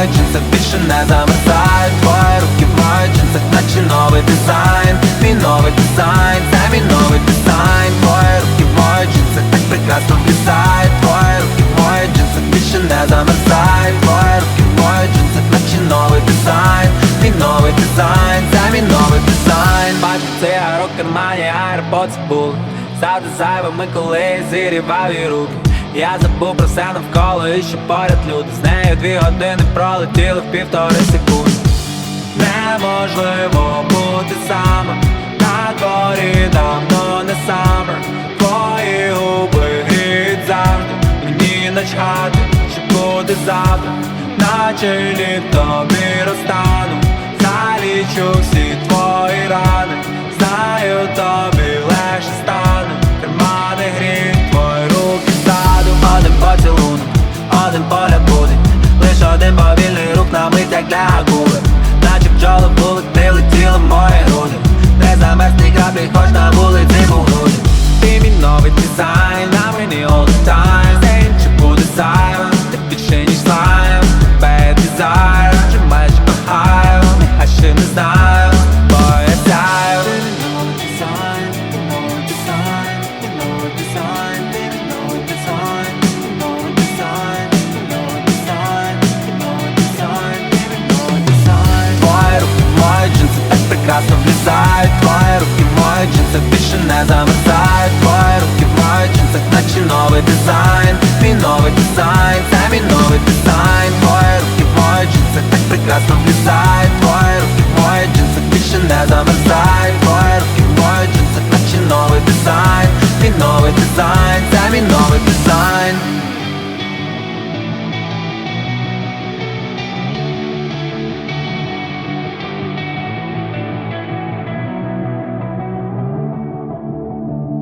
моїх джинсах більше не замерзають. Твої руки в моїх джинсах, наче новий дизайн. Мій новий дизайн, це мій новий дизайн. Твої руки в моїх джинсах так прекрасно влізають. Твої руки в моїх джинсах більше не замерзають. Твої руки в моїх джинсах, наче новий дизайн. Мій новий дизайн, це мій новий дизайн. Бачу цигарок в кармані, AirPods були завжди зайвими, коли зірвав її руки. Я забув про все навколо і що поряд люди. З нею 2 години пролетіли в 1,5 секунди. Неможливо бути самим, на дворі давно не summer. Твої губи гріють завжди, мені начхати, що буде завтра. Наче літо розтану, залічу всі твої рани. Знаю, тобі легше стане, кармани гріють твої руки ззаду. Один поцілунок, один погляд буде, лиш один повільний рух на мить, як для акули. Наче бджоли вулик, не летіли мої груди. Не замерзні краплі, хоч на вулиці був груди. Ти мій новий дизайн, на мені all the time. Все інше буде зайвим, ти більше ніж слайм. Тебе дизайн, чи майже кохаю, а ще не знаю, бо я сяю. Ти мій новий дизайн, ти новий дизайн, ти новий дизайн, ти мій новий дизайн, ти новий дизайн, ти новий дизайн, ти новий дизайн, ти мій новий дизайн. Твої руки в мої джинси так прекрасно влізають. Твої руки в мої джинси більше не замерзають. Твої руки в мої джинсах, наче новий дизайн. Мій новий дизайн, це мій новий дизайн. Твої руки в мої джинсах так прекрасно влізають. Твої руки в мої джинсах більше не замерзають.